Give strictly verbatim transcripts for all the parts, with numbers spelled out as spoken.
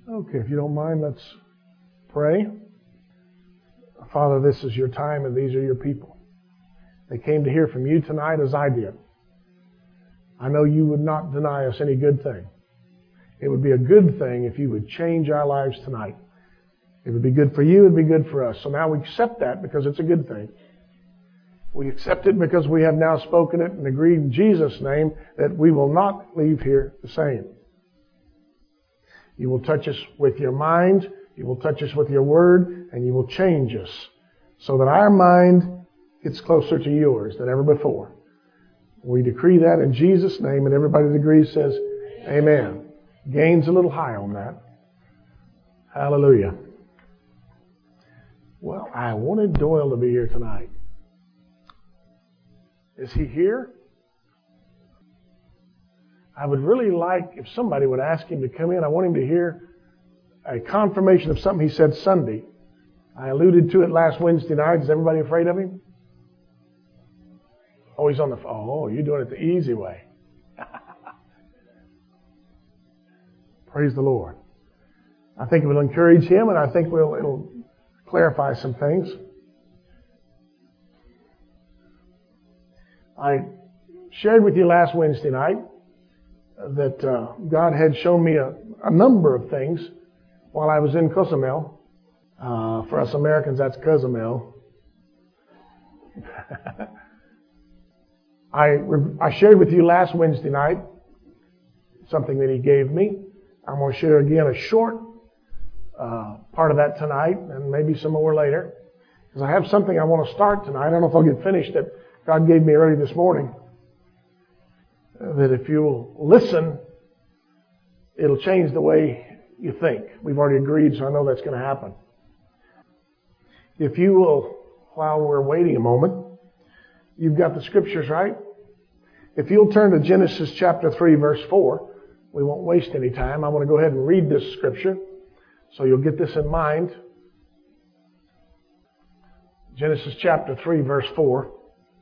Okay, if you don't mind, let's pray. Father, this is your time and these are your people. They came to hear from you tonight as I did. I know you would not deny us any good thing. It would be a good thing if you would change our lives tonight. It would be good for you, it would be good for us. So now we accept that because it's a good thing. We accept it because we have now spoken it and agreed in Jesus' name that we will not leave here the same. You will touch us with your mind, you will touch us with your word, and you will change us so that our mind gets closer to yours than ever before. We decree that in Jesus' name, and everybody that agrees says, Amen. Gains a little high on that. Hallelujah. Well, I wanted Doyle to be here tonight. Is he here? I would really like if somebody would ask him to come in. I want him to hear a confirmation of something he said Sunday. I alluded to it last Wednesday night. Is everybody afraid of him? Oh, he's on the phone. Oh, you're doing it the easy way. Praise the Lord. I think it will encourage him, and I think we'll, it'll clarify some things. I shared with you last Wednesday night that uh, God had shown me a, a number of things while I was in Cozumel. Uh, for us Americans, that's Cozumel. I, I shared with you last Wednesday night something that He gave me. I'm going to share again a short uh, part of that tonight and maybe some more later. Because I have something I want to start tonight. I don't know if I'll get finished that God gave me early this morning. That if you will listen, it'll change the way you think. We've already agreed, so I know that's going to happen. If you will, while we're waiting a moment, you've got the scriptures, right? If you'll turn to Genesis chapter three, verse four, we won't waste any time. I want to go ahead and read this scripture, so you'll get this in mind. Genesis chapter three, verse four.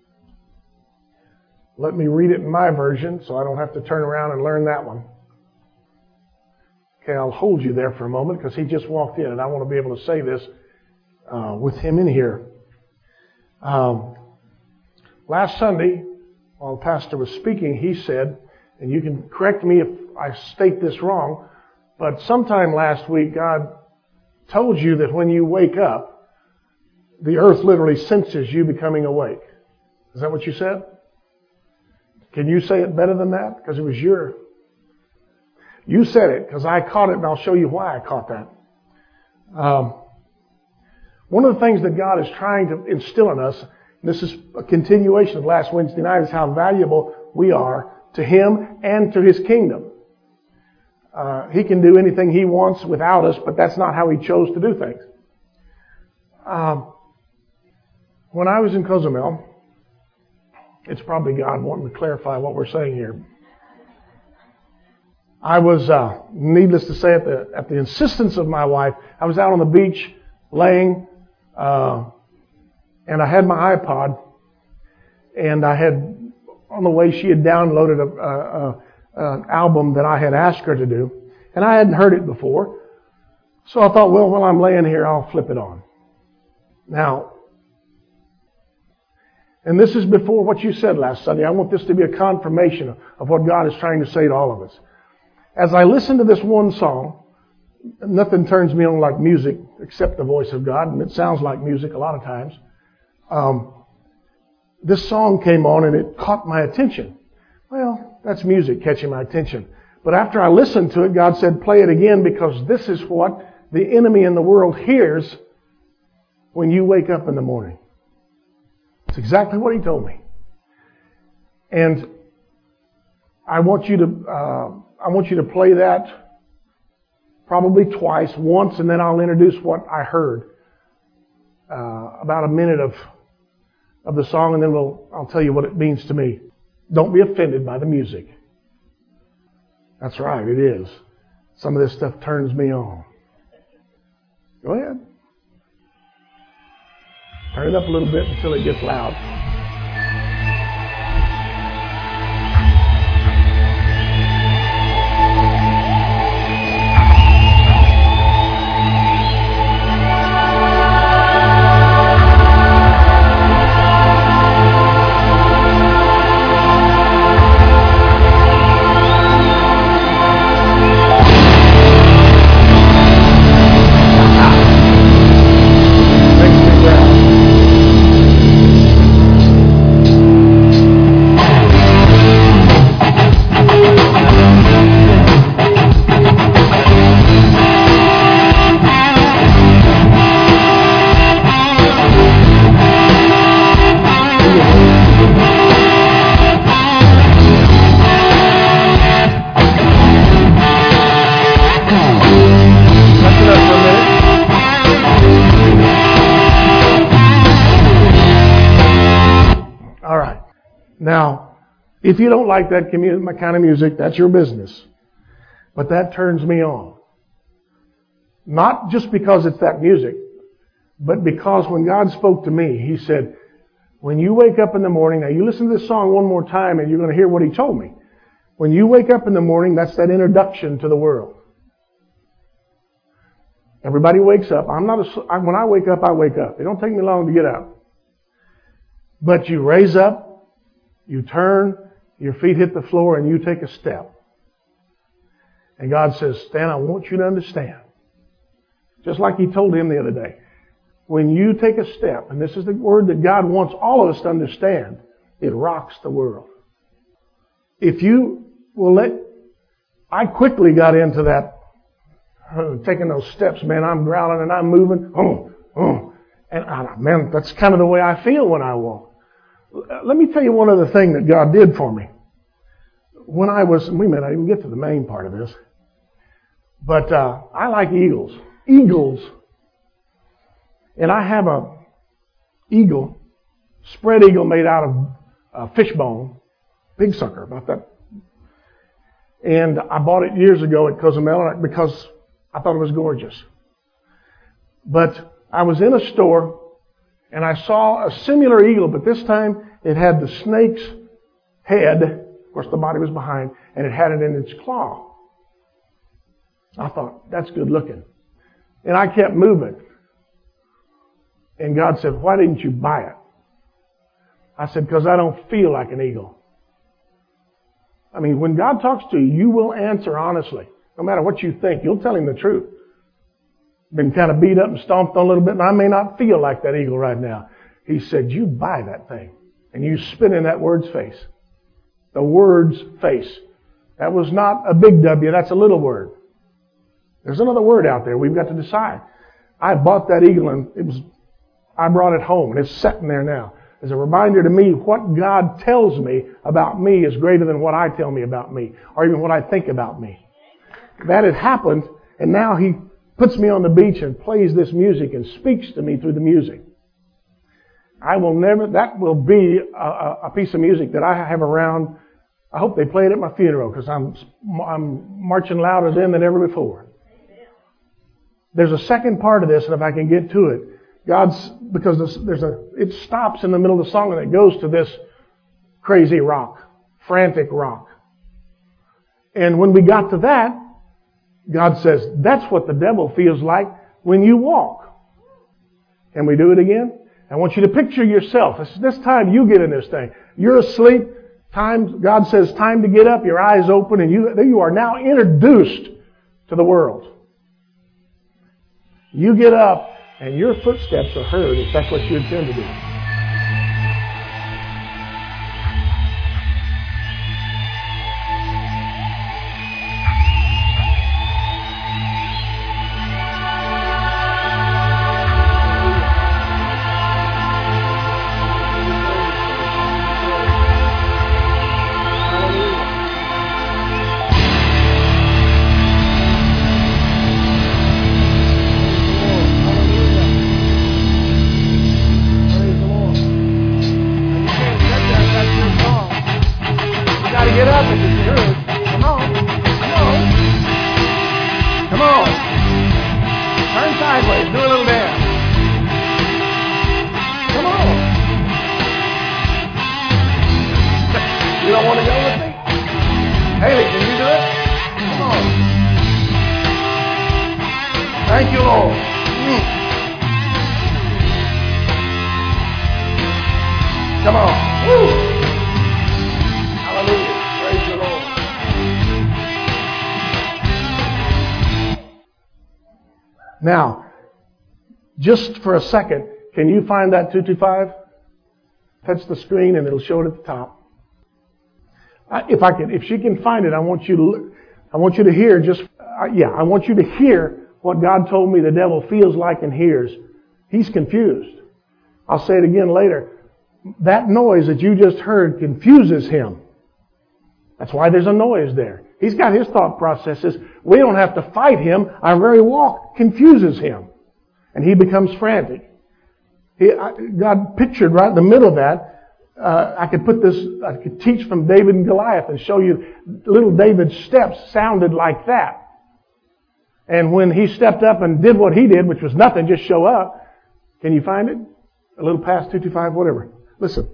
Let me read it in my version so I don't have to turn around and learn that one. Okay, I'll hold you there for a moment because he just walked in and I want to be able to say this uh, with him in here. Um, last Sunday, while the pastor was speaking, he said, and you can correct me if I state this wrong, but sometime last week God told you that when you wake up, the earth literally senses you becoming awake. Is that what you said? Can you say it better than that? Because it was your... You said it because I caught it, and I'll show you why I caught that. Um, one of the things that God is trying to instill in us, and this is a continuation of last Wednesday night, is how valuable we are to Him and to His kingdom. Uh, he can do anything He wants without us, but that's not how He chose to do things. Um, when I was in Cozumel, it's probably God wanting to clarify what we're saying here. I was, uh, needless to say, at the at the insistence of my wife, I was out on the beach laying, uh, and I had my iPod, and I had, on the way, she had downloaded a, a, a, an album that I had asked her to do, and I hadn't heard it before. So I thought, well, while I'm laying here, I'll flip it on. Now, and this is before what you said last Sunday. I want this to be a confirmation of what God is trying to say to all of us. As I listen to this one song, nothing turns me on like music except the voice of God, and it sounds like music a lot of times. Um, this song came on and it caught my attention. Well, that's music catching my attention. But after I listened to it, God said, play it again because this is what the enemy in the world hears when you wake up in the morning. It's exactly what He told me. And I want you to, uh, I want you to play that probably twice, once, and then I'll introduce what I heard. Uh, about a minute of, of the song, and then we'll, I'll tell you what it means to me. Don't be offended by the music. That's right, it is. Some of this stuff turns me on. Go ahead. Turn it up a little bit until it gets loud. Now, if you don't like that commu- kind of music, that's your business. But that turns me on. Not just because it's that music, but because when God spoke to me, He said, when you wake up in the morning, now you listen to this song one more time and you're going to hear what He told me. When you wake up in the morning, that's that introduction to the world. Everybody wakes up. I'm not a, when I wake up, I wake up. It don't take me long to get up. But you raise up, you turn, your feet hit the floor, and you take a step. And God says, Stan, I want you to understand. Just like He told him the other day. When you take a step, and this is the word that God wants all of us to understand, it rocks the world. If you will let, I quickly got into that, uh, taking those steps, man, I'm growling and I'm moving, oh, oh, and I, man, that's kind of the way I feel when I walk. Let me tell you one other thing that God did for me. When I was, wait a minute, I didn't get to the main part of this, but uh, I like eagles. Eagles. And I have a eagle, spread eagle made out of uh, fish bone, big sucker, about that. And I bought it years ago at Cozumel because I thought it was gorgeous. But I was in a store and I saw a similar eagle, but this time it had the snake's head. Of course, the body was behind, and it had it in its claw. I thought, that's good looking. And I kept moving. And God said, why didn't you buy it? I said, because I don't feel like an eagle. I mean, when God talks to you, you will answer honestly. No matter what you think, you'll tell Him the truth. Been kind of beat up and stomped on a little bit, and I may not feel like that eagle right now. He said, you buy that thing. And you spit in that word's face. The word's face. That was not a big W, that's a little word. There's another word out there. We've got to decide. I bought that eagle and it was, I brought it home and it's sitting there now. As a reminder to me, what God tells me about me is greater than what I tell me about me, or even what I think about me. That had happened, and now He puts me on the beach and plays this music and speaks to me through the music. I will never, that will be a, a piece of music that I have around. I hope they play it at my funeral because I'm, I'm marching louder then than ever before. There's a second part of this, and if I can get to it, God's, because there's, there's a, it stops in the middle of the song and it goes to this crazy rock, frantic rock. And when we got to that, God says, that's what the devil feels like when you walk. Can we do it again? I want you to picture yourself. This, this time you get in this thing. You're asleep. Time, God says, time to get up. Your eyes open, and you, you are now introduced to the world. You get up, and your footsteps are heard if that's what you intend to do. Now, just for a second, can you find that two two five? Touch the screen and it'll show it at the top. If I can, if she can find it, I want you to, I want you to hear just, uh, yeah, I want you to hear what God told me the devil feels like and hears. He's confused. I'll say it again later. That noise that you just heard confuses him. That's why there's a noise there. He's got his thought processes. We don't have to fight him. Our very walk confuses him. And he becomes frantic. He, God pictured right in the middle of that uh, I could put this, I could teach from David and Goliath and show you little David's steps sounded like that. And when he stepped up and did what he did, which was nothing, just show up. Can you find it? A little past two two five, whatever. Listen.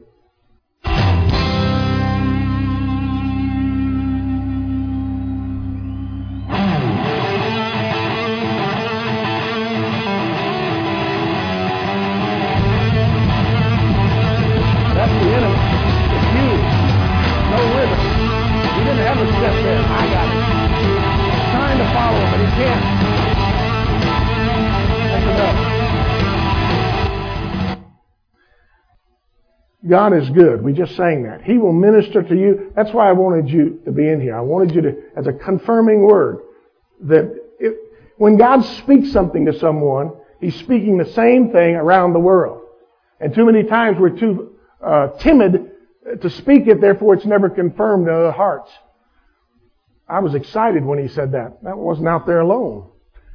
God is good. We just sang that. He will minister to you. That's why I wanted you to be in here. I wanted you to, as a confirming word, that it, when God speaks something to someone, He's speaking the same thing around the world. And too many times we're too uh, timid to speak it, therefore it's never confirmed in other hearts. I was excited when He said that. That wasn't out there alone.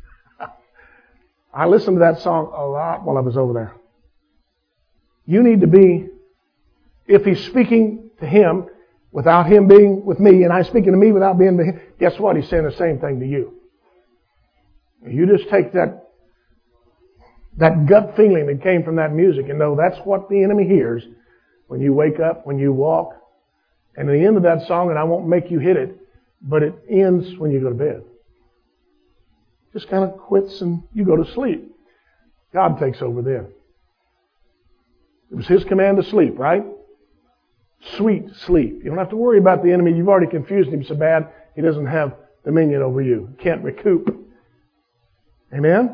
I listened to that song a lot while I was over there. You need to be, if He's speaking to him without him being with me, and I'm speaking to me without being with him, guess what? He's saying the same thing to you. You just take that, that gut feeling that came from that music and know that's what the enemy hears when you wake up, when you walk. And at the end of that song, and I won't make you hit it, but it ends when you go to bed. Just kind of quits and you go to sleep. God takes over then. It was His command to sleep, right? Sweet sleep. You don't have to worry about the enemy. You've already confused him so bad, he doesn't have dominion over you. He can't recoup. Amen?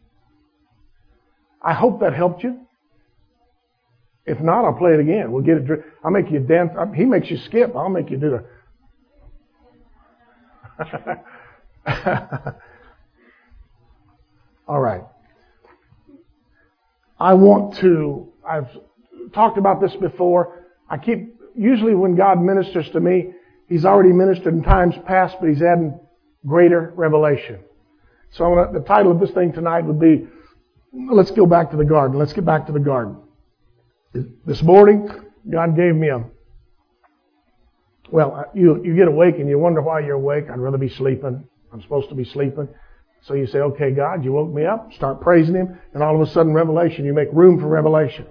I hope that helped you. If not, I'll play it again. We'll get it. I'll make you dance. He makes you skip. I'll make you do the... All right. I want to, I've talked about this before. I keep, usually when God ministers to me, He's already ministered in times past, but He's adding greater revelation. So I want to, the title of this thing tonight would be, let's go back to the garden. Let's get back to the garden. This morning, God gave me a, well, you, you get awake and you wonder why you're awake. I'd rather be sleeping. I'm supposed to be sleeping. So you say, okay, God, you woke me up. Start praising Him. And all of a sudden, revelation. You make room for revelation.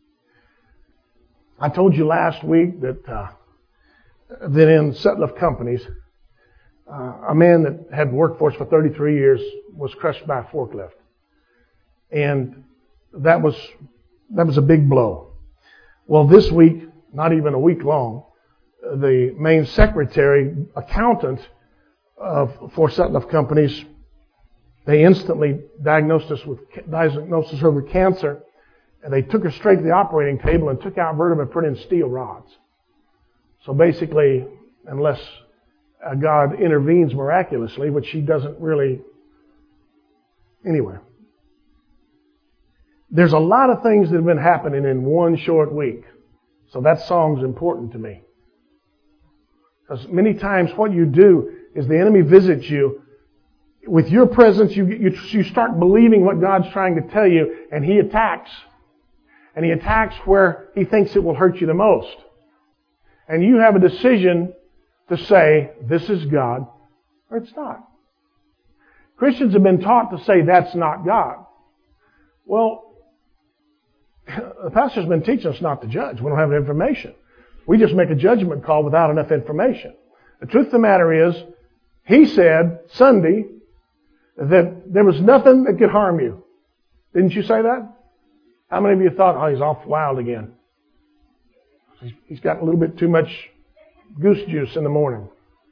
I told you last week that uh, that in Sutliff Companies, uh, a man that had worked for us for thirty-three years was crushed by a forklift. And that was that was a big blow. Well, this week, not even a week long, the main secretary, accountant of, for Sutliff Companies, they instantly diagnosed us with diagnosed her with cancer, and they took her straight to the operating table and took out vertebrae and put in steel rods. So basically, unless uh, God intervenes miraculously, which He doesn't really, anyway. There's a lot of things that have been happening in one short week. So that song's important to me. Because many times what you do is the enemy visits you. With your presence, you, you, you start believing what God's trying to tell you, and He attacks. And He attacks where He thinks it will hurt you the most. And you have a decision to say, this is God, or it's not. Christians have been taught to say, that's not God. Well, the pastor's been teaching us not to judge. We don't have information. We just make a judgment call without enough information. The truth of the matter is, He said Sunday that there was nothing that could harm you. Didn't you say that? How many of you thought, oh, he's off wild again? He's got a little bit too much goose juice in the morning.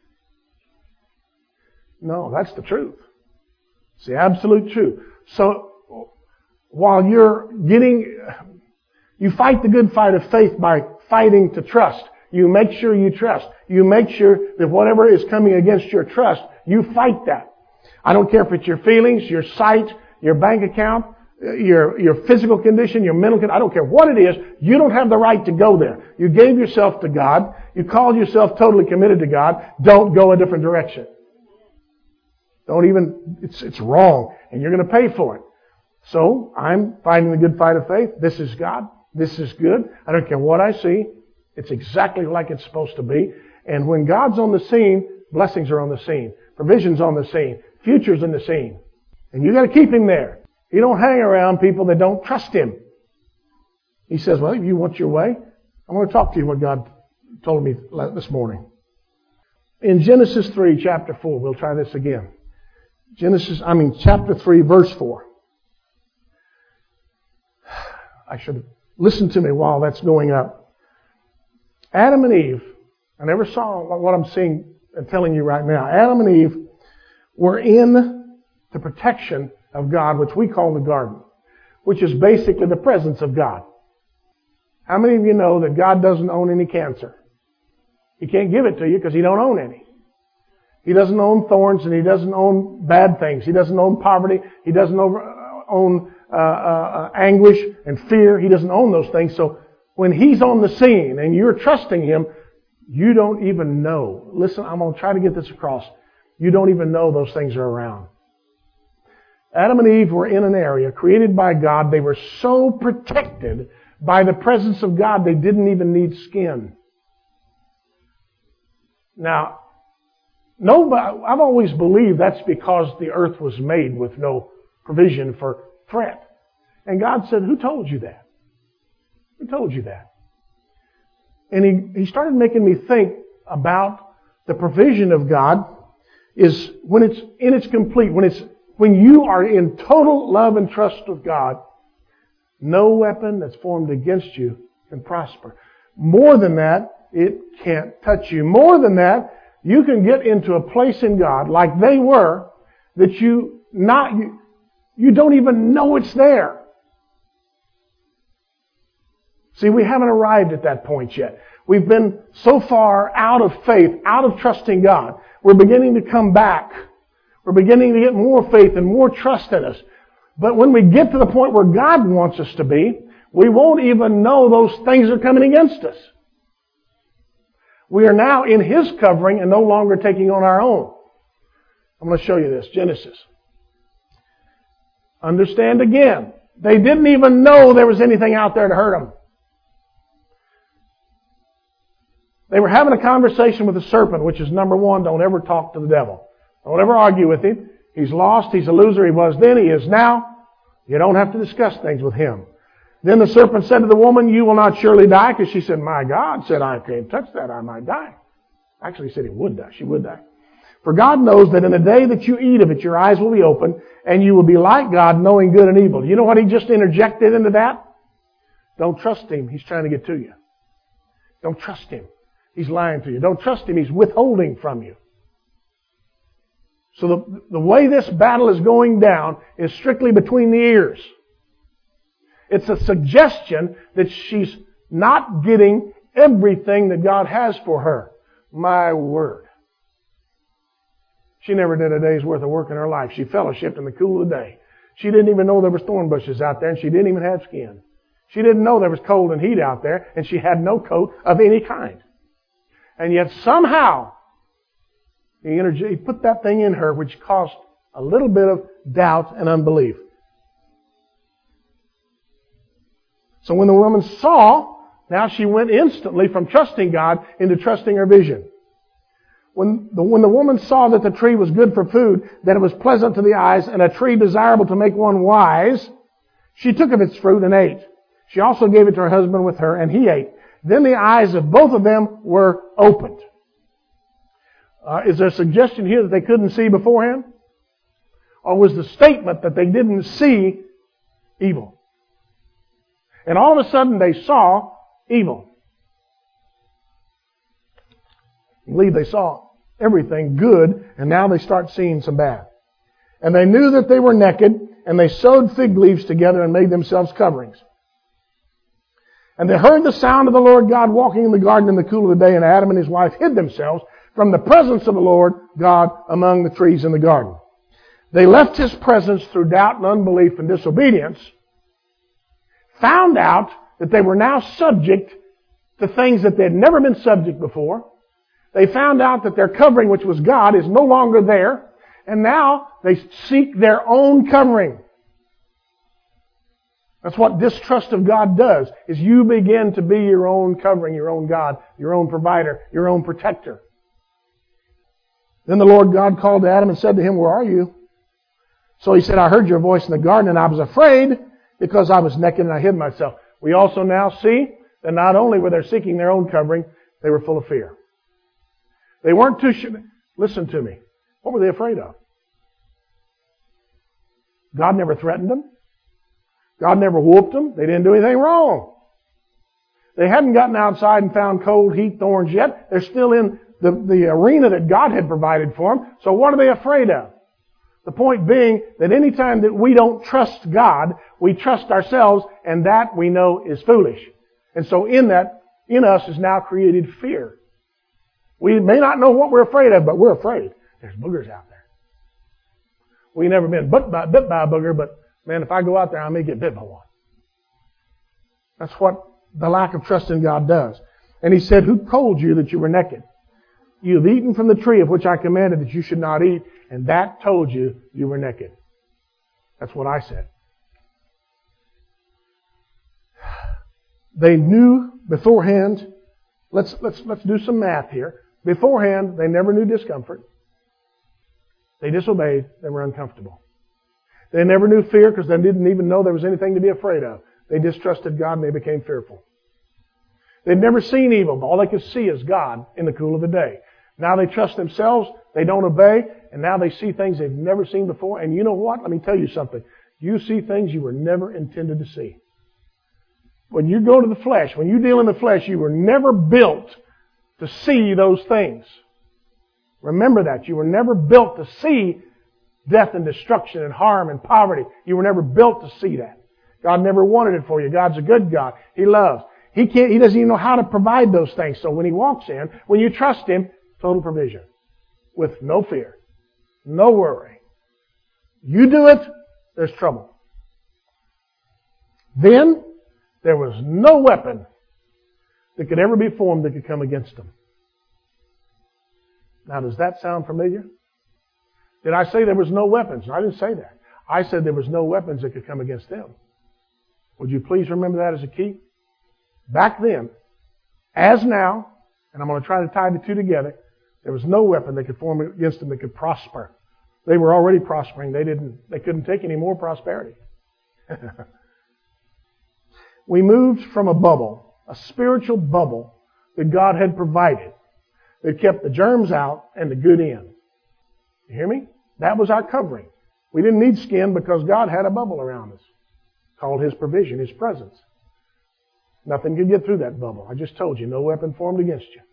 No, that's the truth. It's the absolute truth. So, while you're getting, you fight the good fight of faith by fighting to trust. You make sure you trust. You make sure that whatever is coming against your trust, you fight that. I don't care if it's your feelings, your sight, your bank account, your your physical condition, your mental condition. I don't care what it is. You don't have the right to go there. You gave yourself to God. You called yourself totally committed to God. Don't go a different direction. Don't even, it's it's wrong. And you're going to pay for it. So, I'm fighting the good fight of faith. This is God. This is good. I don't care what I see. It's exactly like it's supposed to be. And when God's on the scene, blessings are on the scene. Provision's on the scene. Future's in the scene. And you got to keep Him there. You don't hang around people that don't trust Him. He says, well, if you want your way, I want to talk to you what God told me this morning. In Genesis three, chapter four, we'll try this again. Genesis, I mean, chapter three, verse four. I should listen to me while that's going up. Adam and Eve, I never saw what I'm seeing and telling you right now. Adam and Eve were in the protection of God, which we call the garden, which is basically the presence of God. How many of you know that God doesn't own any cancer? He can't give it to you because He don't own any. He doesn't own thorns and He doesn't own bad things. He doesn't own poverty. He doesn't own uh, uh, anguish and fear. He doesn't own those things. So when He's on the scene and you're trusting Him, you don't even know. Listen, I'm going to try to get this across. You don't even know those things are around. Adam and Eve were in an area created by God. They were so protected by the presence of God, they didn't even need skin. Now, nobody, I've always believed that's because the earth was made with no provision for threat. And God said, who told you that? Who told you that? And he, he started making me think about the provision of God is when it's in its complete, when it's when you are in total love and trust of God, no weapon that's formed against you can prosper. More than that, it can't touch you. More than that, you can get into a place in God like they were that you not you, you don't even know it's there. See, we haven't arrived at that point yet. We've been so far out of faith, out of trusting God. We're beginning to come back. We're beginning to get more faith and more trust in us. But when we get to the point where God wants us to be, we won't even know those things are coming against us. We are now in His covering and no longer taking on our own. I'm going to show you this. Genesis. Understand again. They didn't even know there was anything out there to hurt them. They were having a conversation with the serpent, which is number one, don't ever talk to the devil. Don't ever argue with him. He's lost. He's a loser. He was then. He is now. You don't have to discuss things with him. Then the serpent said to the woman, you will not surely die. Because she said, my God said, I can't touch that. I might die. Actually, he said he would die. She would die. For God knows that in the day that you eat of it, your eyes will be open, and you will be like God, knowing good and evil. You know what he just interjected into that? Don't trust him. He's trying to get to you. Don't trust him. He's lying to you. Don't trust him. He's withholding from you. So the, the way this battle is going down is strictly between the ears. It's a suggestion that she's not getting everything that God has for her. My word. She never did a day's worth of work in her life. She fellowshipped in the cool of the day. She didn't even know there was thorn bushes out there, and she didn't even have skin. She didn't know there was cold and heat out there, and she had no coat of any kind. And yet somehow, He, energy, he put that thing in her which caused a little bit of doubt and unbelief. So when the woman saw, now she went instantly from trusting God into trusting her vision. When the, when the woman saw that the tree was good for food, that it was pleasant to the eyes, and a tree desirable to make one wise, she took of its fruit and ate. She also gave it to her husband with her, and he ate. Then the eyes of both of them were opened. Uh, is there a suggestion here that they couldn't see beforehand? Or was the statement that they didn't see evil? And all of a sudden they saw evil. I believe they saw everything good, and now they start seeing some bad. And they knew that they were naked, and they sewed fig leaves together and made themselves coverings. And they heard the sound of the Lord God walking in the garden in the cool of the day, and Adam and his wife hid themselves from the presence of the Lord God among the trees in the garden. They left His presence through doubt and unbelief and disobedience, found out that they were now subject to things that they had never been subject before. They found out that their covering, which was God, is no longer there, and now they seek their own covering. That's what distrust of God does, is you begin to be your own covering, your own God, your own provider, your own protector. Then the Lord God called to Adam and said to him, "Where are you?" So he said, "I heard your voice in the garden and I was afraid because I was naked and I hid myself." We also now see that not only were they seeking their own covering, they were full of fear. They weren't too sure. Listen to me. What were they afraid of? God never threatened them. God never whooped them. They didn't do anything wrong. They hadn't gotten outside and found cold, heat, thorns yet. They're still in the, the arena that God had provided for them. So what are they afraid of? The point being that any time that we don't trust God, we trust ourselves, and that we know is foolish. And so in that, in us is now created fear. We may not know what we're afraid of, but we're afraid. There's boogers out there. We've never been bit by, bit by a booger, but man, if I go out there, I may get bit by one. That's what the lack of trust in God does. And he said, "Who told you that you were naked? You have eaten from the tree of which I commanded that you should not eat, and that told you you were naked." That's what I said. They knew beforehand. Let's, let's, let's do some math here. Beforehand, they never knew discomfort. They disobeyed. They were uncomfortable. They never knew fear because they didn't even know there was anything to be afraid of. They distrusted God and they became fearful. They'd never seen evil, but all they could see is God in the cool of the day. Now they trust themselves, they don't obey, and now they see things they've never seen before. And you know what? Let me tell you something. You see things you were never intended to see. When you go to the flesh, when you deal in the flesh, you were never built to see those things. Remember that. You were never built to see death and destruction and harm and poverty. You were never built to see that. God never wanted it for you. God's a good God. He loves. He can't, He doesn't even know how to provide those things. So when He walks in, when you trust Him, total provision. With no fear. No worry. You do it, there's trouble. Then, there was no weapon that could ever be formed that could come against them. Now, does that sound familiar? Did I say there was no weapons? I didn't say that. I said there was no weapons that could come against them. Would you please remember that as a key? Back then, as now, and I'm going to try to tie the two together, there was no weapon that could form against them that could prosper. They were already prospering. They didn't, they couldn't take any more prosperity. We moved from a bubble, a spiritual bubble that God had provided that kept the germs out and the good in. You hear me? That was our covering. We didn't need skin because God had a bubble around us called His provision, His presence. Nothing could get through that bubble. I just told you, no weapon formed against you.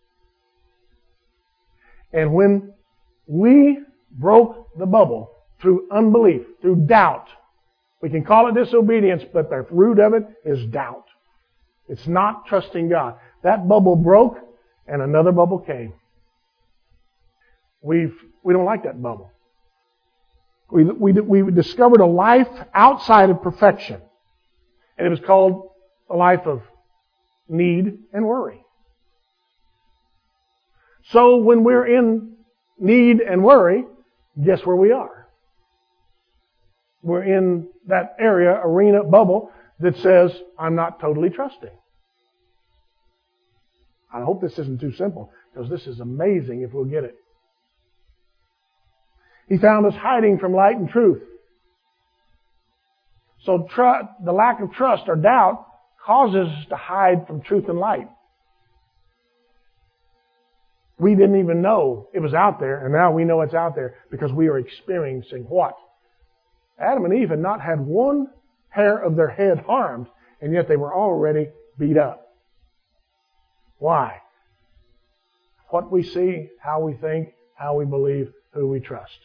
And when we broke the bubble through unbelief, through doubt, we can call it disobedience, but the root of it is doubt. It's not trusting God. That bubble broke and another bubble came. We've, we don't like that bubble. We, we, we discovered a life outside of perfection. And it was called a life of need and worry. So when we're in need and worry, guess where we are? We're in that area, arena, bubble that says, I'm not totally trusting. I hope this isn't too simple, because this is amazing if we'll get it. He found us hiding from light and truth. So tr- the lack of trust or doubt causes us to hide from truth and light. We didn't even know it was out there, and now we know it's out there because we are experiencing what? Adam and Eve had not had one hair of their head harmed, and yet they were already beat up. Why? What we see, how we think, how we believe, who we trust.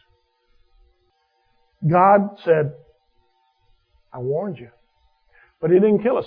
God said, I warned you. But He didn't kill us.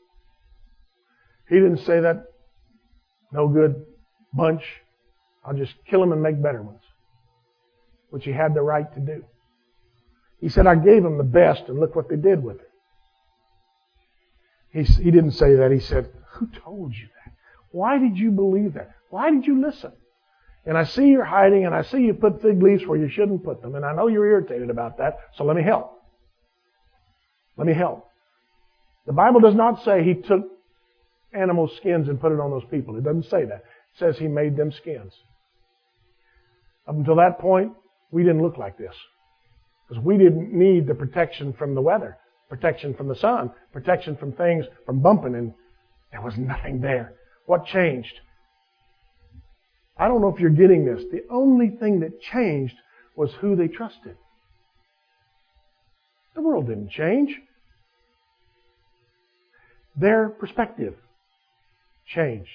He didn't say that no good bunch, I'll just kill them and make better ones. Which He had the right to do. He said, I gave them the best and look what they did with it. He, he didn't say that. He said, who told you that? Why did you believe that? Why did you listen? And I see you're hiding and I see you put fig leaves where you shouldn't put them. And I know you're irritated about that, so let me help. Let me help. The Bible does not say He took animal skins and put it on those people. It doesn't say that. It says He made them skins. Up until that point, we didn't look like this. Because we didn't need the protection from the weather, protection from the sun, protection from things, from bumping, and there was nothing there. What changed? I don't know if you're getting this. The only thing that changed was who they trusted. The world didn't change. Their perspective changed.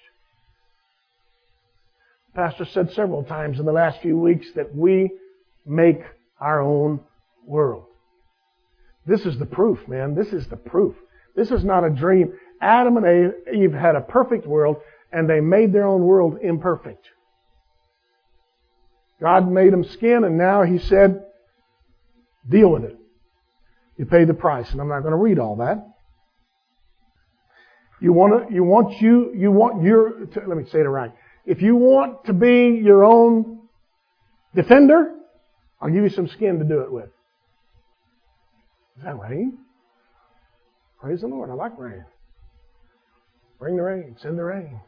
The pastor said several times in the last few weeks that we make our own world. This is the proof, man. This is the proof. This is not a dream. Adam and Eve had a perfect world, and they made their own world imperfect. God made them skin, and now He said, deal with it. You pay the price, and I'm not going to read all that. You want to, you want you, you want your, to, let me say it right. If you want to be your own defender, I'll give you some skin to do it with. Is that rain? Praise the Lord. I like rain. Bring the rain. Send the rain.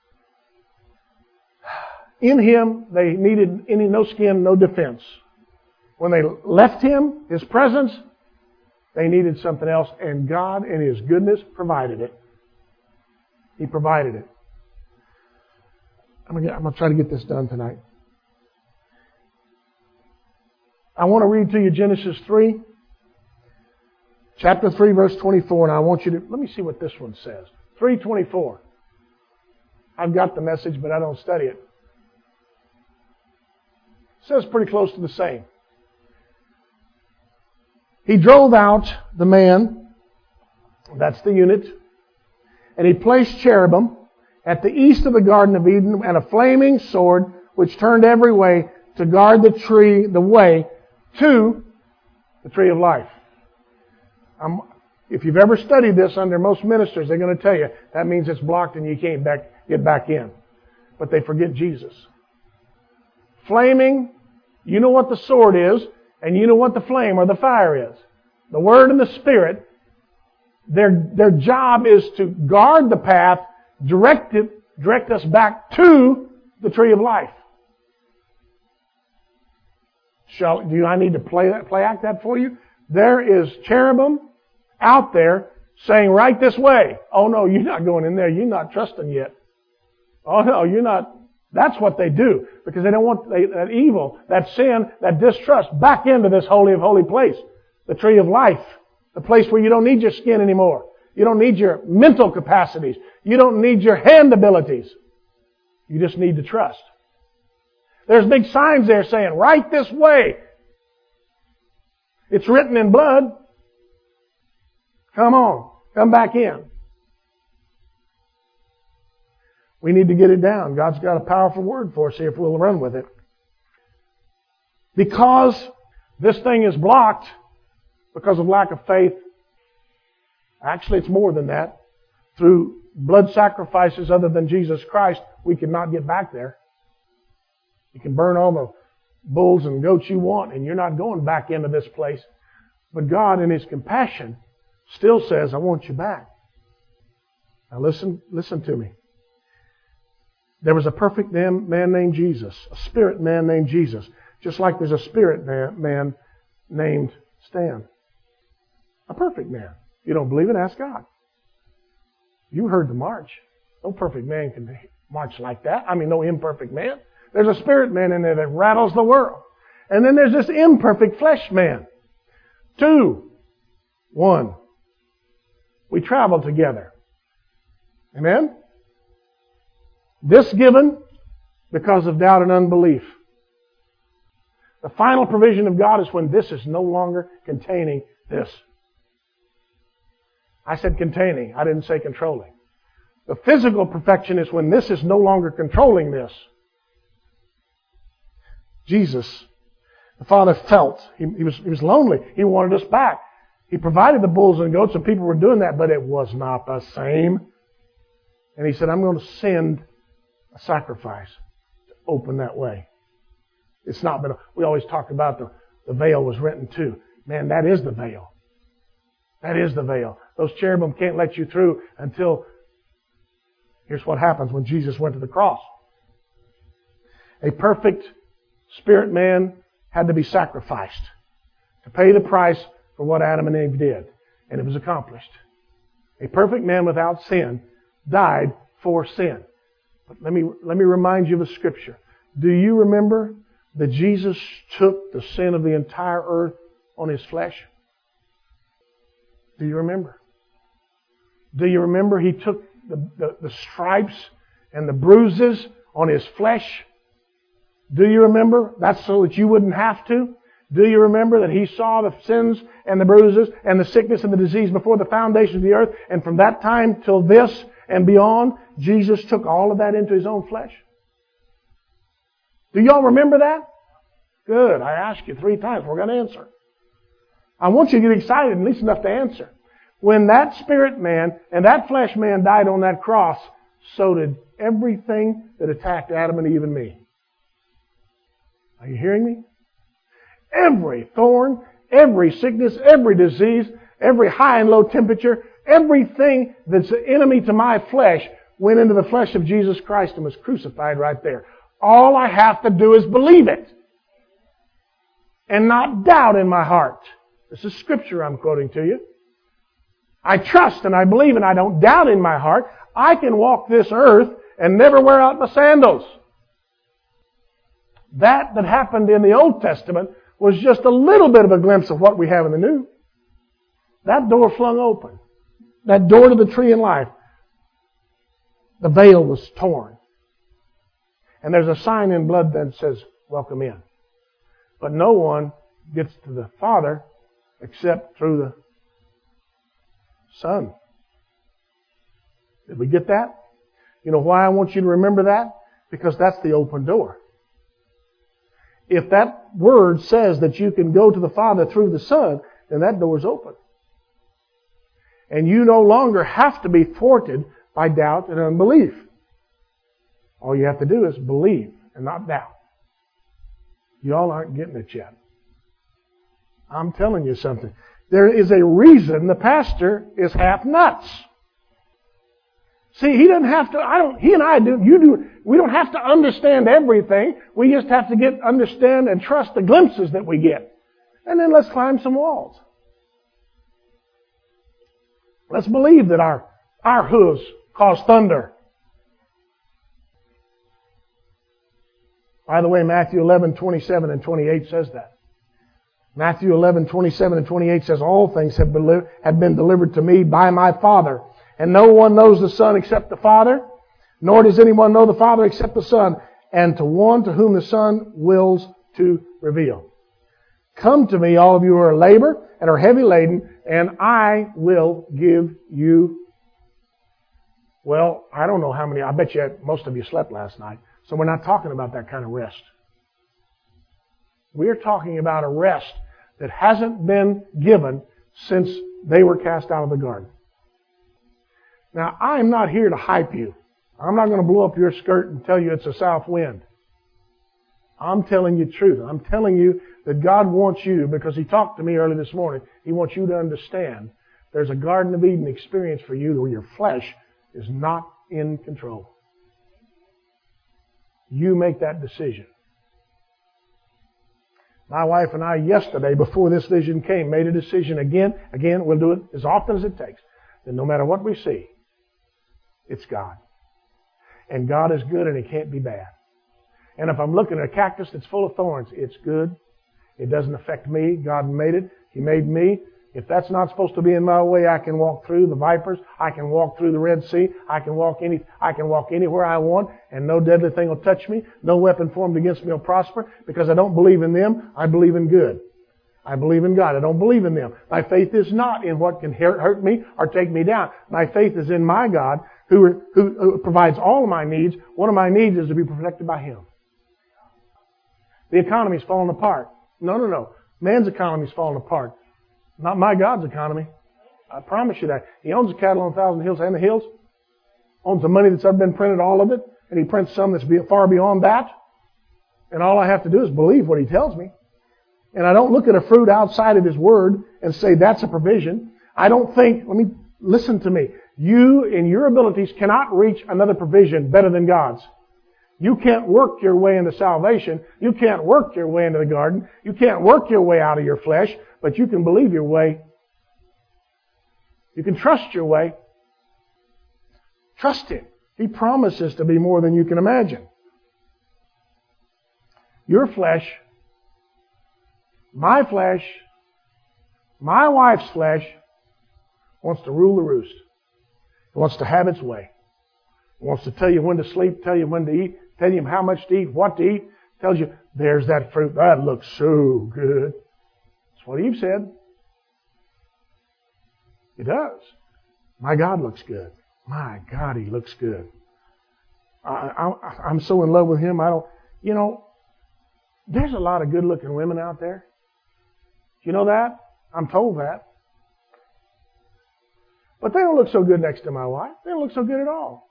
In Him, they needed any no skin, no defense. When they left Him, His presence, they needed something else, and God, in His goodness, provided it. He provided it. I'm going to try to get this done tonight. I want to read to you Genesis three, chapter three, verse twenty-four, and I want you to, let me see what this one says. three twenty-four. I've got the message, but I don't study it. It says pretty close to the same. He drove out the man, that's the unit, and He placed cherubim at the east of the Garden of Eden and a flaming sword which turned every way to guard the tree, the way to the tree of life. Um, if you've ever studied this under most ministers, they're going to tell you that means it's blocked and you can't back, get back in. But they forget Jesus. Flaming, you know what the sword is, and you know what the flame or the fire is. The Word and the Spirit, their, their job is to guard the path, direct it, direct us back to the tree of life. Shall, do I need to play that, play act that for you? There is cherubim out there saying, right this way. Oh no, you're not going in there. You're not trusting yet. Oh no, you're not. That's what they do. Because they don't want they, that evil, that sin, that distrust back into this holy of holy place. The tree of life. The place where you don't need your skin anymore. You don't need your mental capacities. You don't need your hand abilities. You just need to trust. There's big signs there saying, right this way. It's written in blood. Come on. Come back in. We need to get it down. God's got a powerful word for us here if we'll run with it. Because this thing is blocked because of lack of faith. Actually, it's more than that. Through blood sacrifices other than Jesus Christ, we cannot get back there. You can burn all the bulls and goats you want, and you're not going back into this place. But God, in His compassion, still says, I want you back. Now listen, listen to me. There was a perfect man, man named Jesus, a spirit man named Jesus, just like there's a spirit man, man named Stan. A perfect man. You don't believe it? Ask God. You heard the march. No perfect man can march like that. I mean, no imperfect man. There's a spirit man in there that rattles the world. And then there's this imperfect flesh man. Two. One. We travel together. Amen? This given because of doubt and unbelief. The final provision of God is when this is no longer containing this. I said containing. I didn't say controlling. The physical perfection is when this is no longer controlling this. Jesus, the Father felt. He, he was, he was lonely. He wanted us back. He provided the bulls and goats and people were doing that, but it was not the same. And He said, I'm going to send a sacrifice to open that way. It's not been, we always talk about the, the veil was rent in two. Man, that is the veil. That is the veil. Those cherubim can't let you through until... Here's what happens when Jesus went to the cross. A perfect spirit man had to be sacrificed to pay the price for what Adam and Eve did. And it was accomplished. A perfect man without sin died for sin. But let me, let me remind you of a scripture. Do you remember that Jesus took the sin of the entire earth on His flesh? Do you remember? Do you remember He took the, the, the stripes and the bruises on His flesh? Do you remember? That's so that you wouldn't have to. Do you remember that He saw the sins and the bruises and the sickness and the disease before the foundation of the earth? And from that time till this and beyond, Jesus took all of that into His own flesh. Do y'all remember that? Good. I asked you three times. We're going to answer. I want you to get excited, at least enough to answer. When that spirit man and that flesh man died on that cross, so did everything that attacked Adam and Eve and me. Are you hearing me? Every thorn, every sickness, every disease, every high and low temperature, everything that's the enemy to my flesh went into the flesh of Jesus Christ and was crucified right there. All I have to do is believe it and not doubt in my heart. This is scripture I'm quoting to you. I trust and I believe and I don't doubt in my heart. I can walk this earth and never wear out my sandals. That that happened in the Old Testament was just a little bit of a glimpse of what we have in the New. That door flung open. That door to the tree of life. The veil was torn. And there's a sign in blood that says, welcome in. But no one gets to the Father except through the Son. Did we get that? You know why I want you to remember that? Because that's the open door. If that word says that you can go to the Father through the Son, then that door's open. And you no longer have to be thwarted by doubt and unbelief. All you have to do is believe and not doubt. Y'all aren't getting it yet. I'm telling you something. There is a reason the pastor is half nuts. See, he doesn't have to, I don't, he and I do, you do, we don't have to understand everything. We just have to get, understand and trust the glimpses that we get. And then let's climb some walls. Let's believe that our, our hooves cause thunder. By the way, Matthew eleven, twenty-seven and twenty-eight says that. Matthew eleven, twenty-seven and twenty-eight says, all things have been, have been delivered to me by my Father. And no one knows the Son except the Father, nor does anyone know the Father except the Son, and to one to whom the Son wills to reveal. Come to me, all of you who are labor and are heavy laden, and I will give you, well, I don't know how many, I bet you most of you slept last night, so we're not talking about that kind of rest. We're talking about a rest that hasn't been given since they were cast out of the garden. Now, I'm not here to hype you. I'm not going to blow up your skirt and tell you it's a south wind. I'm telling you the truth. I'm telling you that God wants you, because He talked to me early this morning, He wants you to understand there's a Garden of Eden experience for you where your flesh is not in control. You make that decision. My wife and I yesterday, before this vision came, made a decision again. Again, we'll do it as often as it takes. That no matter what we see, it's God. And God is good and He can't be bad. And if I'm looking at a cactus that's full of thorns, it's good. It doesn't affect me. God made it. He made me. If that's not supposed to be in my way, I can walk through the vipers. I can walk through the Red Sea. I can walk any, I can walk anywhere I want, and no deadly thing will touch me. No weapon formed against me will prosper, because I don't believe in them. I believe in good. I believe in God. I don't believe in them. My faith is not in what can hurt me or take me down. My faith is in my God who, who, who provides all of my needs. One of my needs is to be protected by Him. The economy's falling apart. No, no, no. Man's economy's falling apart. Not my God's economy. I promise you that. He owns the cattle on a thousand hills and the hills. Owns the money that's ever been printed, all of it. And He prints some that's far beyond that. And all I have to do is believe what He tells me. And I don't look at a fruit outside of His Word and say that's a provision. I don't think, let me, listen to me. You, in your abilities, cannot reach another provision better than God's. You can't work your way into salvation. You can't work your way into the garden. You can't work your way out of your flesh, but you can believe your way. You can trust your way. Trust Him. He promises to be more than you can imagine. Your flesh, my flesh, my wife's flesh wants to rule the roost. It wants to have its way. It wants to tell you when to sleep, tell you when to eat, tell you how much to eat, what to eat. Tells you, there's that fruit. That looks so good. That's what Eve said. It does. My God looks good. My God, He looks good. I, I, I'm so in love with Him. I don't, you know, there's a lot of good-looking women out there. You know that? I'm told that. But they don't look so good next to my wife. They don't look so good at all.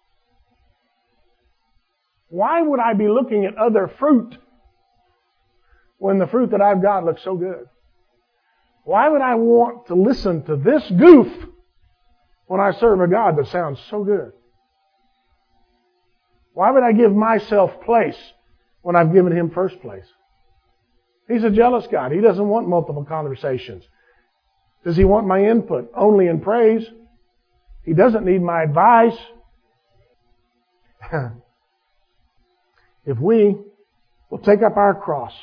Why would I be looking at other fruit when the fruit that I've got looks so good? Why would I want to listen to this goof when I serve a God that sounds so good? Why would I give myself place when I've given Him first place? He's a jealous God. He doesn't want multiple conversations. Does He want my input? Only in praise. He doesn't need my advice. If we will take up our cross.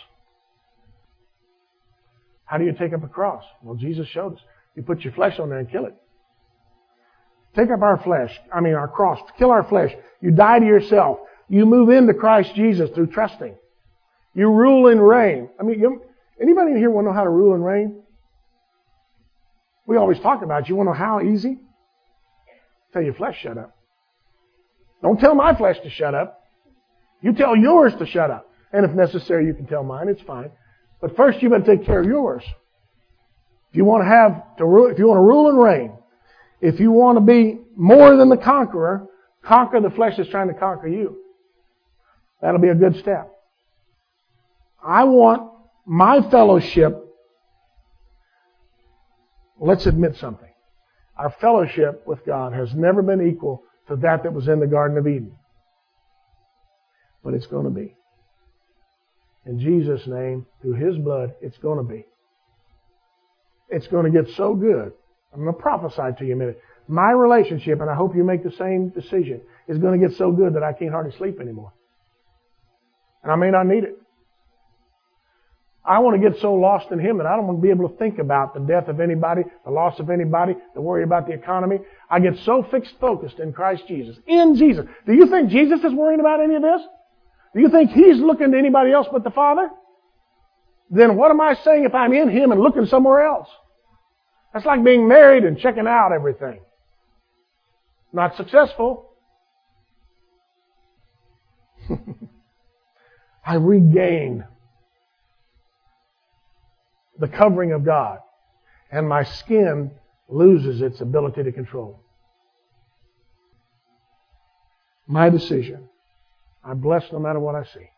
How do you take up a cross? Well, Jesus showed us. You put your flesh on there and kill it. Take up our flesh, I mean our cross, kill our flesh. You die to yourself. You move into Christ Jesus through trusting. You rule and reign. I mean, you, anybody in here want to know how to rule and reign? We always talk about it. You want to know how easy? Tell your flesh shut up. Don't tell my flesh to shut up. You tell yours to shut up. And if necessary, you can tell mine. It's fine. But first, you better take care of yours. If you want to have to rule, if you want to rule and reign, if you want to be more than the conqueror, conquer the flesh that's trying to conquer you. That'll be a good step. I want my fellowship. Let's admit something. Our fellowship with God has never been equal to that that was in the Garden of Eden. But it's going to be. In Jesus' name, through His blood, it's going to be. It's going to get so good. I'm going to prophesy to you a minute. My relationship, and I hope you make the same decision, is going to get so good that I can't hardly sleep anymore. And I may not need it. I want to get so lost in Him that I don't want to be able to think about the death of anybody, the loss of anybody, the worry about the economy. I get so fixed focused in Christ Jesus. In Jesus. Do you think Jesus is worrying about any of this? Do you think He's looking to anybody else but the Father? Then what am I saying if I'm in Him and looking somewhere else? That's like being married and checking out everything. Not successful. I regain the covering of God, and my skin loses its ability to control. My decision. I'm blessed no matter what I see.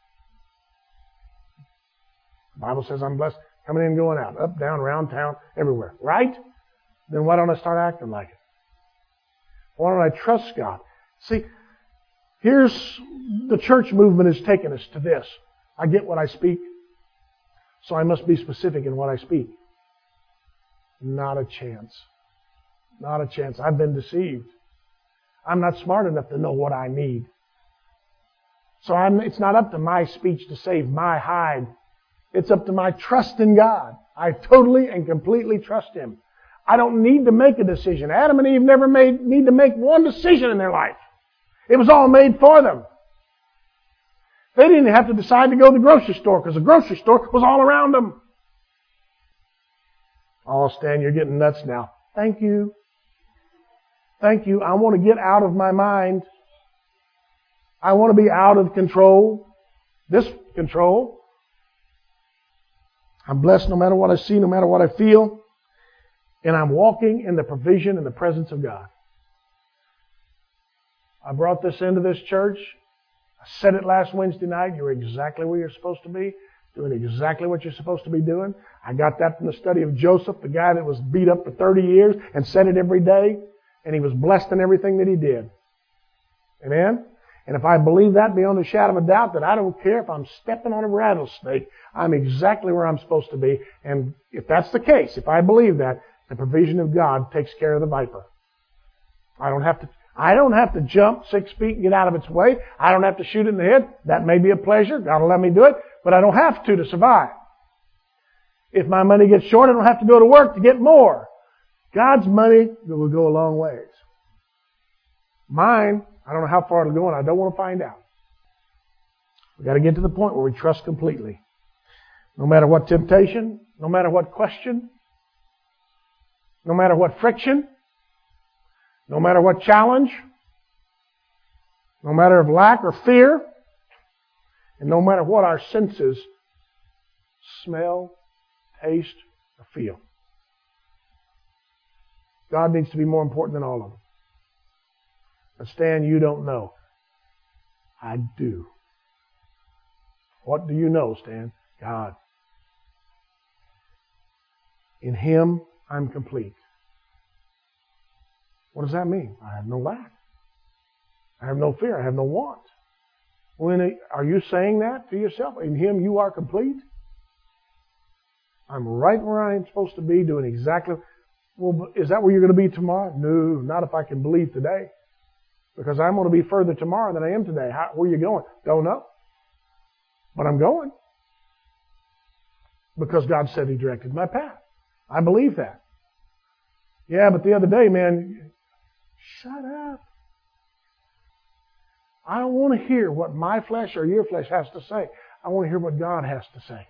The Bible says I'm blessed coming in and going out, up, down, around town, everywhere. Right? Then why don't I start acting like it? Why don't I trust God? See, here's the church movement has taken us to this. I get what I speak, so I must be specific in what I speak. Not a chance. Not a chance. I've been deceived. I'm not smart enough to know what I need. So I'm, it's not up to my speech to save my hide. It's up to my trust in God. I totally and completely trust Him. I don't need to make a decision. Adam and Eve never made, need to make one decision in their life. It was all made for them. They didn't have to decide to go to the grocery store because the grocery store was all around them. Oh, Stan, you're getting nuts now. Thank you. Thank you. I want to get out of my mind. I want to be out of control. This control. I'm blessed no matter what I see, no matter what I feel. And I'm walking in the provision and the presence of God. I brought this into this church. I said it last Wednesday night. You're exactly where you're supposed to be. doing exactly what you're supposed to be doing. I got that from the study of Joseph, the guy that was beat up for thirty years and said it every day, and he was blessed in everything that he did. Amen? And if I believe that beyond a shadow of a doubt, that I don't care if I'm stepping on a rattlesnake, I'm exactly where I'm supposed to be. And if that's the case, if I believe that, the provision of God takes care of the viper. I don't have to, I don't have to jump six feet and get out of its way. I don't have to shoot it in the head. That may be a pleasure. God will let me do it, but I don't have to to survive. If my money gets short, I don't have to go to work to get more. God's money will go a long ways. Mine, I don't know how far it'll go, and I don't want to find out. We've got to get to the point where we trust completely. No matter what temptation, no matter what question, no matter what friction, no matter what challenge, no matter of lack or fear, and no matter what our senses smell, taste, or feel. God needs to be more important than all of them. But Stan, you don't know. I do. What do you know, Stan? God. In Him, I'm complete. What does that mean? I have no lack. I have no fear. I have no want. When are you saying that to yourself? In Him, you are complete? I'm right where I'm supposed to be, doing exactly... Well, is that where you're going to be tomorrow? No, not if I can believe today. Because I'm going to be further tomorrow than I am today. How, where are you going? Don't know. But I'm going. Because God said He directed my path. I believe that. Yeah, but the other day, man, shut up. I don't want to hear what my flesh or your flesh has to say. I want to hear what God has to say.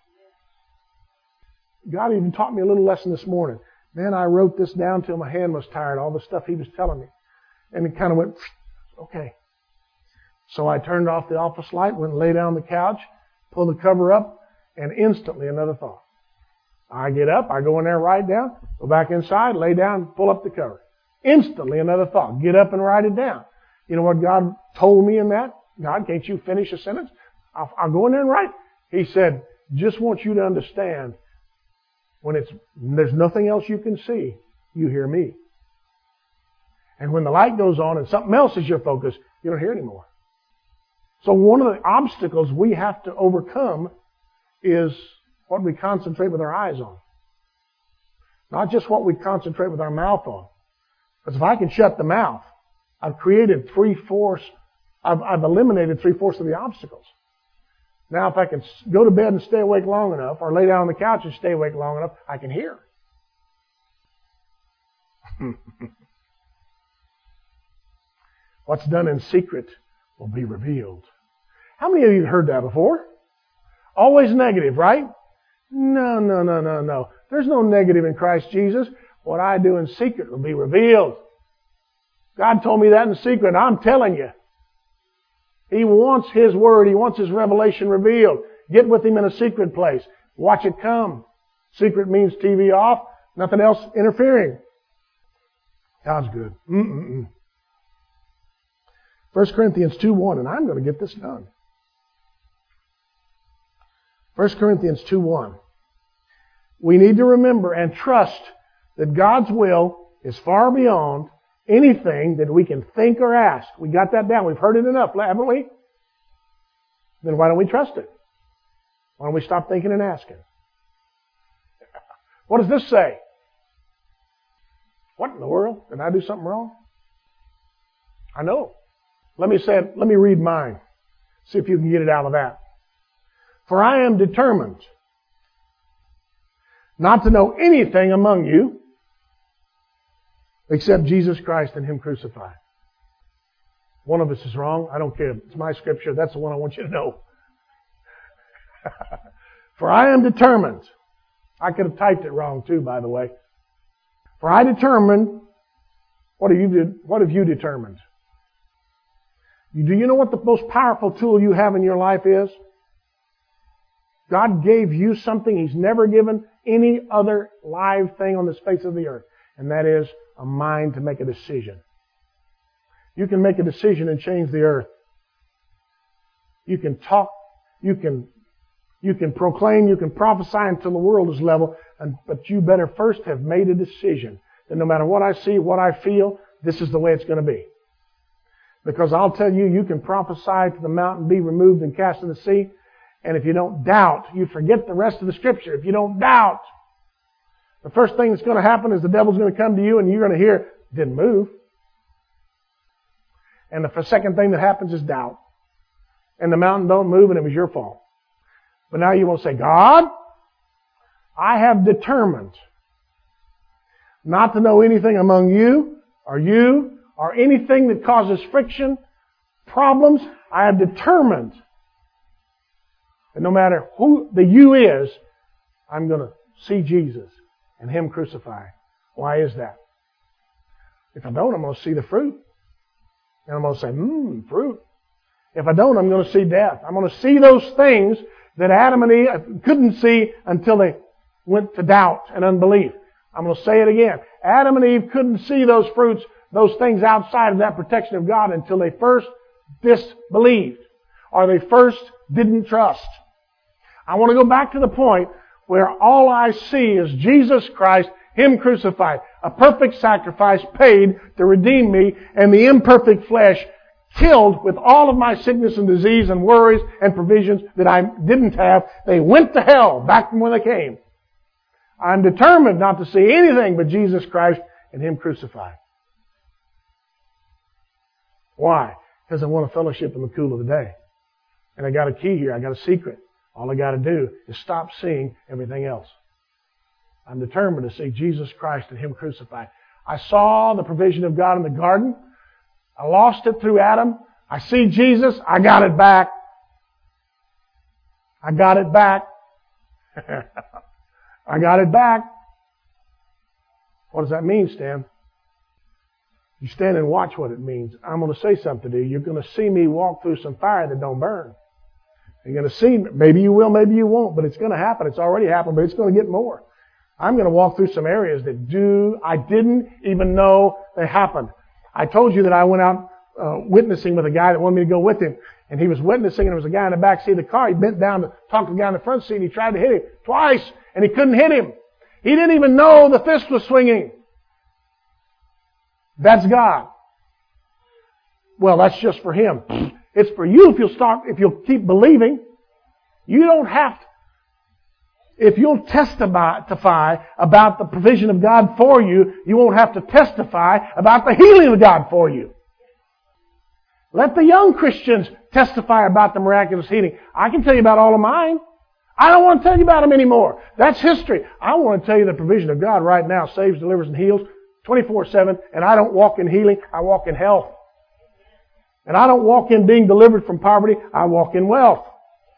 God even taught me a little lesson this morning. Man, I wrote this down till my hand was tired, all the stuff He was telling me. And it kind of went, okay. So I turned off the office light, went and lay down on the couch, pulled the cover up, and instantly another thought. I get up, I go in there, write it down, go back inside, lay down, pull up the cover. Instantly another thought. Get up and write it down. You know what God told me in that? God, can't you finish a sentence? I'll, I'll go in there and write. He said, just want you to understand, when it's there's nothing else you can see, you hear me. And when the light goes on and something else is your focus, you don't hear anymore. So one of the obstacles we have to overcome is what we concentrate with our eyes on. Not just what we concentrate with our mouth on. Because if I can shut the mouth, I've created three-fourths, I've, I've eliminated three-fourths of the obstacles. Now if I can go to bed and stay awake long enough, or lay down on the couch and stay awake long enough, I can hear. What's done in secret will be revealed. How many of you have heard that before? Always negative, right? No, no, no, no, no. There's no negative in Christ Jesus. What I do in secret will be revealed. God told me that in secret, and I'm telling you. He wants His Word. He wants His revelation revealed. Get with Him in a secret place. Watch it come. Secret means T V off, nothing else interfering. God's good. Mm-mm-mm. First Corinthians two one, and I'm going to get this done. First Corinthians two one. We need to remember and trust that God's will is far beyond anything that we can think or ask. We got that down. We've heard it enough, haven't we? Then why don't we trust it? Why don't we stop thinking and asking? What does this say? What in the world? Did I do something wrong? I know. Let me say it, let me read mine. See if you can get it out of that. For I am determined not to know anything among you except Jesus Christ and Him crucified. One of us is wrong. I don't care. It's my scripture. That's the one I want you to know. For I am determined. I could have typed it wrong too, by the way. For I determined. What have you, what have you determined? Do you know what the most powerful tool you have in your life is? God gave you something He's never given any other live thing on the face of the earth. And that is a mind to make a decision. You can make a decision and change the earth. You can talk, you can You can proclaim, you can prophesy until the world is level, but you better first have made a decision that no matter what I see, what I feel, this is the way it's going to be. Because I'll tell you, you can prophesy to the mountain, be removed and cast in the sea, and if you don't doubt, you forget the rest of the Scripture. If you don't doubt, the first thing that's going to happen is the devil's going to come to you and you're going to hear, didn't move. And the second thing that happens is doubt. And the mountain don't move and it was your fault. But now you will say, God, I have determined not to know anything among you or you or anything that causes friction, problems. I have determined that no matter who the you is, I'm going to see Jesus and Him crucified. Why is that? If I don't, I'm going to see the fruit. And I'm going to say, mmm, fruit. If I don't, I'm going to see death. I'm going to see those things that Adam and Eve couldn't see until they went to doubt and unbelief. I'm going to say it again. Adam and Eve couldn't see those fruits, those things outside of that protection of God until they first disbelieved or they first didn't trust. I want to go back to the point where all I see is Jesus Christ, Him crucified, a perfect sacrifice paid to redeem me, and the imperfect flesh killed with all of my sickness and disease and worries and provisions that I didn't have. They went to hell back from when they came. I'm determined not to see anything but Jesus Christ and Him crucified. Why? Because I want a fellowship in the cool of the day. And I got a key here. I got a secret. All I got to do is stop seeing everything else. I'm determined to see Jesus Christ and Him crucified. I saw the provision of God in the garden. I lost it through Adam. I see Jesus. I got it back. I got it back. I got it back. What does that mean, Stan? You stand and watch what it means. I'm going to say something to you. You're going to see me walk through some fire that don't burn. You're going to see, maybe you will, maybe you won't, but it's going to happen. It's already happened, but it's going to get more. I'm going to walk through some areas that do, I didn't even know they happened. I told you that I went out uh, witnessing with a guy that wanted me to go with him. And he was witnessing, and there was a guy in the back seat of the car. He bent down to talk to the guy in the front seat, and he tried to hit him twice, and he couldn't hit him. He didn't even know the fist was swinging. That's God. Well, that's just for him. It's for you if you'll start, if you'll keep believing. You don't have to. If you'll testify about the provision of God for you, you won't have to testify about the healing of God for you. Let the young Christians testify about the miraculous healing. I can tell you about all of mine. I don't want to tell you about them anymore. That's history. I want to tell you the provision of God right now saves, delivers, and heals twenty-four seven. And I don't walk in healing. I walk in health. And I don't walk in being delivered from poverty. I walk in wealth.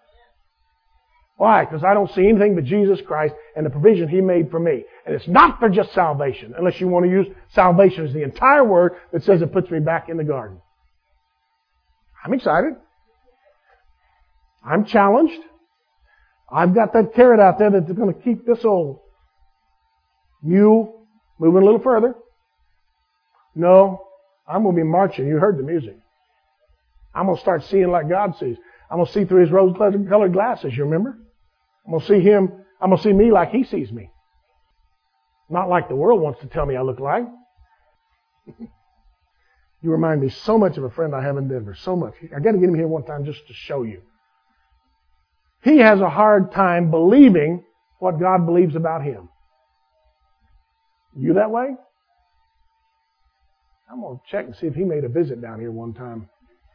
Why? Because I don't see anything but Jesus Christ and the provision He made for me. And it's not for just salvation, unless you want to use salvation as the entire word that says it puts me back in the garden. I'm excited. I'm challenged. I've got that carrot out there that's going to keep this old mule moving a little further. No, I'm going to be marching. You heard the music. I'm going to start seeing like God sees. I'm going to see through His rose-colored glasses, you remember? I'm going to see Him, I'm going to see me like He sees me. Not like the world wants to tell me I look like. You remind me so much of a friend I have in Denver. So much. I got to get him here one time just to show you. He has a hard time believing what God believes about him. You that way? I'm going to check and see if he made a visit down here one time.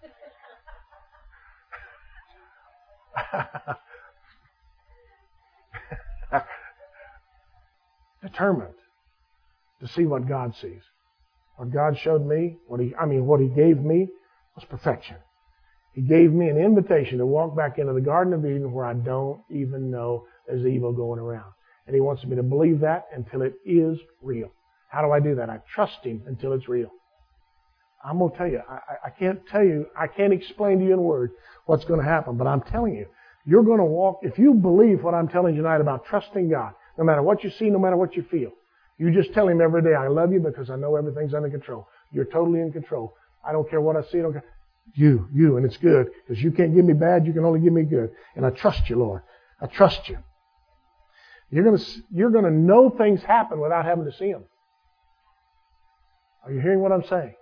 Determined to see what God sees. What God showed me, what he, I mean, what He gave me was perfection. He gave me an invitation to walk back into the Garden of Eden where I don't even know there's evil going around. And He wants me to believe that until it is real. How do I do that? I trust Him until it's real. I'm going to tell you, I, I can't tell you, I can't explain to you in words what's going to happen, but I'm telling you, you're going to walk, if you believe what I'm telling you tonight about trusting God, no matter what you see, no matter what you feel, you just tell Him every day, I love you because I know everything's under control. You're totally in control. I don't care what I see. I don't care. You, you, and it's good because you can't give me bad. You can only give me good. And I trust you, Lord. I trust you. You're going to, you're going to know things happen without having to see them. Are you hearing what I'm saying?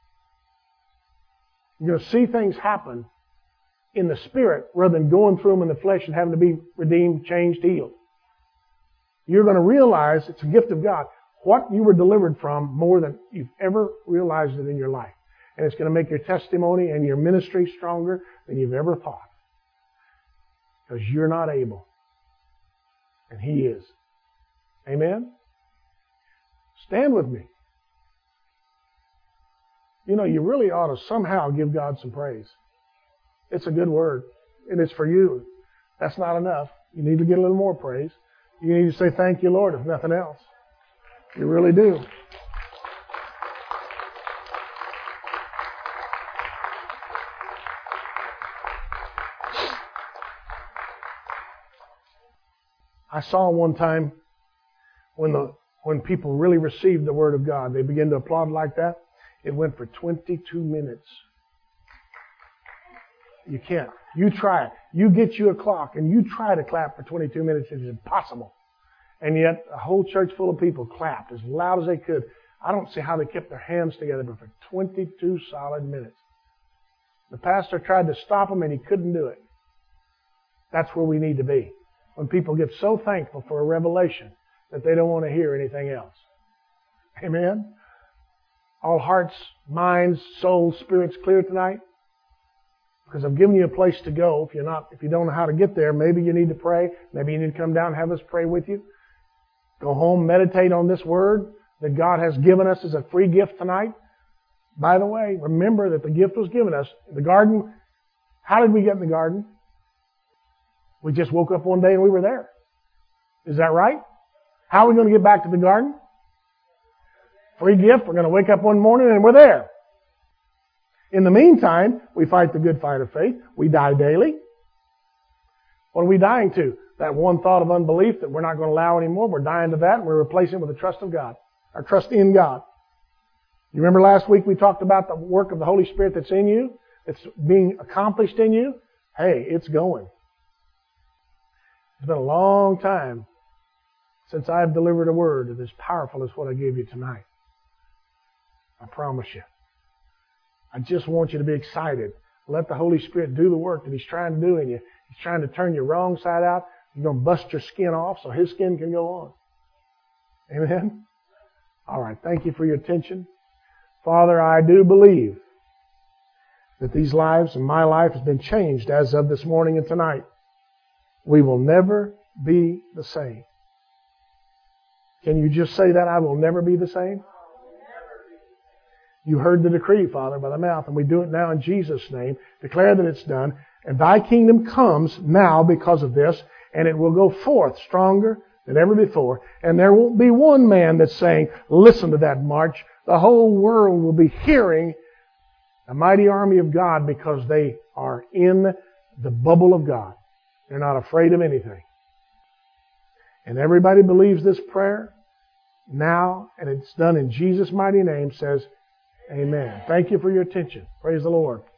You're going to see things happen in the Spirit rather than going through them in the flesh and having to be redeemed, changed, healed. You're going to realize it's a gift of God. What you were delivered from more than you've ever realized it in your life. And it's going to make your testimony and your ministry stronger than you've ever thought. Because you're not able. And He is. Amen? Stand with me. You know, you really ought to somehow give God some praise. It's a good word. And it's for you. That's not enough. You need to get a little more praise. You need to say thank you, Lord, if nothing else. You really do. I saw one time when the when people really received the Word of God, they began to applaud like that. It went for twenty-two minutes. You can't. You try it. You get you a clock and you try to clap for twenty-two minutes. It's impossible. And yet a whole church full of people clapped as loud as they could. I don't see how they kept their hands together, but for twenty-two solid minutes. The pastor tried to stop them and he couldn't do it. That's where we need to be. When people get so thankful for a revelation that they don't want to hear anything else. Amen? All hearts, minds, souls, spirits clear tonight? Because I've given you a place to go. If you're not, if you don't know how to get there, maybe you need to pray. Maybe you need to come down and have us pray with you. Go home, meditate on this word that God has given us as a free gift tonight. By the way, remember that the gift was given us. The garden, how did we get in the garden? We just woke up one day and we were there. Is that right? How are we going to get back to the garden? Free gift. We're going to wake up one morning and we're there. In the meantime, we fight the good fight of faith. We die daily. What are we dying to? That one thought of unbelief that we're not going to allow anymore. We're dying to that and we're replacing it with the trust of God. Our trust in God. You remember last week we talked about the work of the Holy Spirit that's in you, that's being accomplished in you? Hey, it's going. It's been a long time since I've delivered a word that is powerful as what I gave you tonight. I promise you. I just want you to be excited. Let the Holy Spirit do the work that He's trying to do in you. He's trying to turn your wrong side out. You're going to bust your skin off so His skin can go on. Amen? All right. Thank you for your attention. Father, I do believe that these lives and my life has been changed as of this morning and tonight. We will never be the same. Can you just say that? I will never be the same? You heard the decree, Father, by the mouth, and we do it now in Jesus' name. Declare that it's done. And Thy kingdom comes now because of this, and it will go forth stronger than ever before. And there won't be one man that's saying, listen to that march. The whole world will be hearing the mighty army of God because they are in the bubble of God. They're not afraid of anything. And everybody believes this prayer now, and it's done in Jesus' mighty name, says, amen. Thank you for your attention. Praise the Lord.